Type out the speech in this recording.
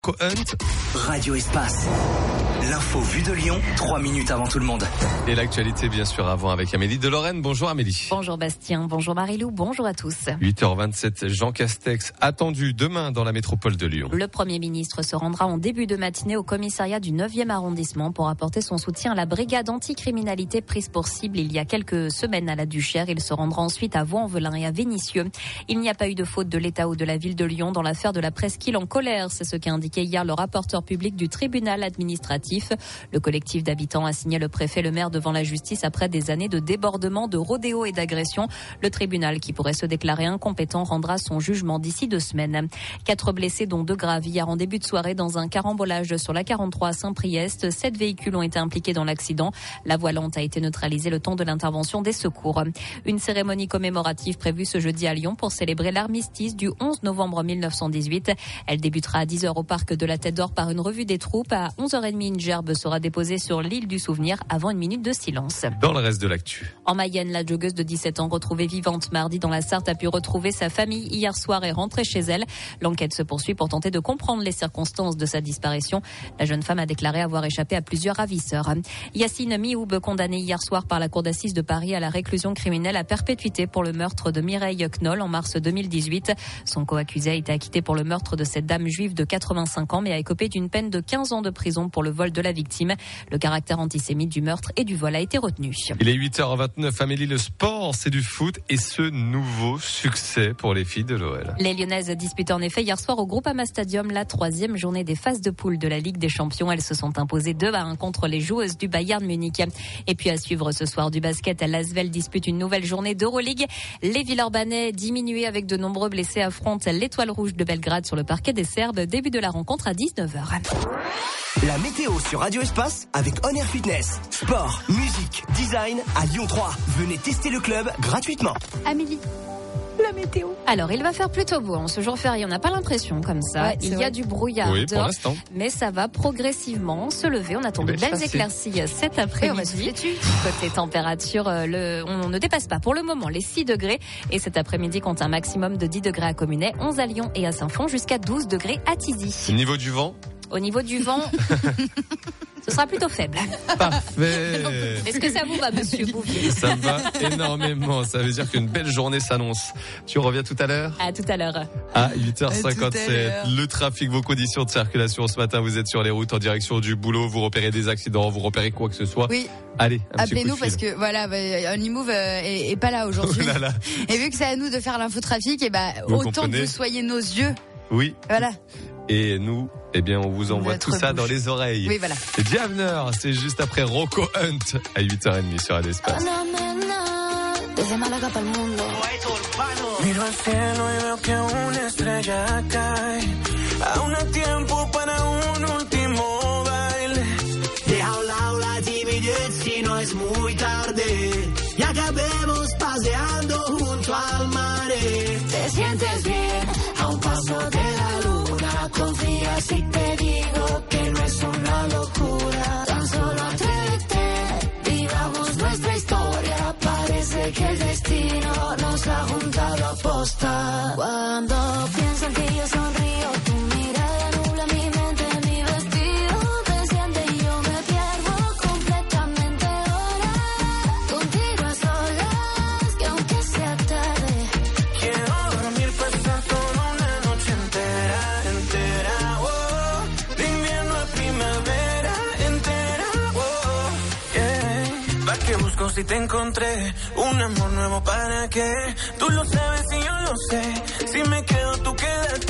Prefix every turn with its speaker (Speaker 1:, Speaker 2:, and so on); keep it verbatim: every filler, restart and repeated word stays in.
Speaker 1: Hunt.
Speaker 2: Radio Espace. L'info vue de Lyon, trois minutes avant tout le monde.
Speaker 1: Et l'actualité, bien sûr, avant avec Amélie de Lorraine. Bonjour Amélie.
Speaker 3: Bonjour Bastien, bonjour Marilou, bonjour à tous.
Speaker 1: huit heures vingt-sept, Jean Castex attendu demain dans la métropole de Lyon.
Speaker 3: Le Premier ministre se rendra en début de matinée au commissariat du neuvième arrondissement pour apporter son soutien à la brigade anticriminalité prise pour cible il y a quelques semaines à la Duchère. Il se rendra ensuite à Vaux-en-Velin et à Vénissieux. Il n'y a pas eu de faute de l'État ou de la ville de Lyon dans l'affaire de la presqu'île en colère. C'est ce qu'a indiqué hier le rapporteur public du tribunal administratif. Le collectif d'habitants a signé le préfet le maire devant la justice après des années de débordement, de rodéo et d'agression. Le tribunal, qui pourrait se déclarer incompétent, rendra son jugement d'ici deux semaines. Quatre blessés, dont deux graves, hier en début de soirée dans un carambolage sur la quarante-trois à Saint-Priest. Sept véhicules ont été impliqués dans l'accident. La voie lente a été neutralisée le temps de l'intervention des secours. Une cérémonie commémorative prévue ce jeudi à Lyon pour célébrer l'armistice du onze novembre mille neuf cent dix-huit. Elle débutera à dix heures au parc de la Tête d'Or par une revue des troupes. À onze heures trente, une gerbe sera déposée sur l'île du Souvenir avant une minute de silence.
Speaker 1: Dans le reste de l'actu.
Speaker 3: En Mayenne, la joggeuse de dix-sept ans retrouvée vivante mardi dans la Sarthe a pu retrouver sa famille hier soir et rentrer chez elle. L'enquête se poursuit pour tenter de comprendre les circonstances de sa disparition. La jeune femme a déclaré avoir échappé à plusieurs ravisseurs. Yacine Mioub, condamné hier soir par la cour d'assises de Paris à la réclusion criminelle à perpétuité pour le meurtre de Mireille Knoll en mars deux mille dix-huit. Son co-accusé a été acquitté pour le meurtre de cette dame juive de quatre-vingt-cinq ans mais a écopé d'une peine de quinze ans de prison pour le vol de la victime. Le caractère antisémite du meurtre et du vol a été retenu.
Speaker 1: Il est huit heures vingt-neuf. Amélie, le sport, c'est du foot et ce nouveau succès pour les filles de l'O L.
Speaker 3: Les Lyonnaises disputaient en effet hier soir au Groupama Stadium la troisième journée des phases de poule de la Ligue des Champions. Elles se sont imposées deux à un contre les joueuses du Bayern Munich. Et puis à suivre ce soir du basket, l'Asvel dispute une nouvelle journée d'Euroleague. Les Villeurbanais, diminués avec de nombreux blessés, affrontent l'Étoile Rouge de Belgrade sur le parquet des Serbes. Début de la rencontre à dix-neuf heures.
Speaker 2: La météo sur Radio Espace avec On Air Fitness. Sport, musique, design à Lyon trois. Venez tester le club gratuitement.
Speaker 3: Amélie, la météo. Alors, il va faire plutôt beau. En ce jour férié, on n'a pas l'impression comme ça. Ouais, il y
Speaker 4: vrai.
Speaker 3: a du brouillard
Speaker 1: Oui,
Speaker 3: dehors,
Speaker 1: pour l'instant.
Speaker 3: mais ça va progressivement se lever. On attend de
Speaker 1: Ben,
Speaker 3: belles
Speaker 1: ça,
Speaker 3: éclaircies cet
Speaker 4: Et on va se
Speaker 3: après-midi.
Speaker 4: faire dessus.
Speaker 3: Côté température, euh, le, on ne dépasse pas pour le moment les six degrés. Et cet après-midi compte un maximum de dix degrés à Communet, onze à Lyon et à Saint-Fond, jusqu'à douze degrés à Tizy.
Speaker 1: Niveau du vent.
Speaker 3: Au niveau du vent, ce sera plutôt faible.
Speaker 1: Parfait.
Speaker 3: Est-ce que ça vous va, monsieur Bouvier?
Speaker 1: Ça me va énormément. Ça veut dire qu'une belle journée s'annonce. Tu reviens tout à l'heure?
Speaker 3: À tout à l'heure.
Speaker 1: À huit heures
Speaker 4: À tout à
Speaker 1: cinquante-sept.
Speaker 4: l'heure.
Speaker 1: Le trafic, vos conditions de circulation ce matin. Vous êtes sur les routes en direction du boulot. Vous repérez des accidents. Vous repérez quoi que ce soit.
Speaker 4: Oui,
Speaker 1: Allez, un petit coup
Speaker 4: appelez-nous
Speaker 1: de
Speaker 4: parce
Speaker 1: fil.
Speaker 4: que voilà, bah, Onimove euh, est, est pas là aujourd'hui.
Speaker 1: Oh là là.
Speaker 4: Et vu que c'est à nous de faire l'infotrafic, et bah
Speaker 1: Vous
Speaker 4: autant
Speaker 1: comprenez.
Speaker 4: que vous soyez nos yeux.
Speaker 1: Oui.
Speaker 4: Voilà.
Speaker 1: Et nous, eh bien, on vous envoie
Speaker 4: Notre
Speaker 1: tout ça
Speaker 4: bouche.
Speaker 1: dans les oreilles.
Speaker 4: Oui, voilà.
Speaker 1: Diavener, c'est juste après Rocco Hunt à huit heures trente sur Radio Espace.
Speaker 5: Desde Málaga para el mundo.
Speaker 6: Miro al cielo y veo que una estrella cae. Aún hay tiempo para un último baile.
Speaker 7: Deja a un lado la timidez si no es muy tarde. Y acabemos paseando junto al mar. Te sientes bien a un paso de la luna. Confía si te digo que no es una locura. Tan solo atrévete, vivamos nuestra historia. Parece que el destino nos ha juntado a posta. Cuando pienso en ti yo sonrío, tu mirada nubla mi mente, mi vestido te siente y yo me pierdo completamente ahora. Contigo a solas, que aunque sea tarde,
Speaker 6: Quiero dormir pensar toda una noche entera, entera, oh. De invierno a primavera entera, oh. Yeah. ¿Pa' qué busco si te encontré? Un amor nuevo para qué. Tú lo sabes y yo lo sé. Si me quedo tú quédate.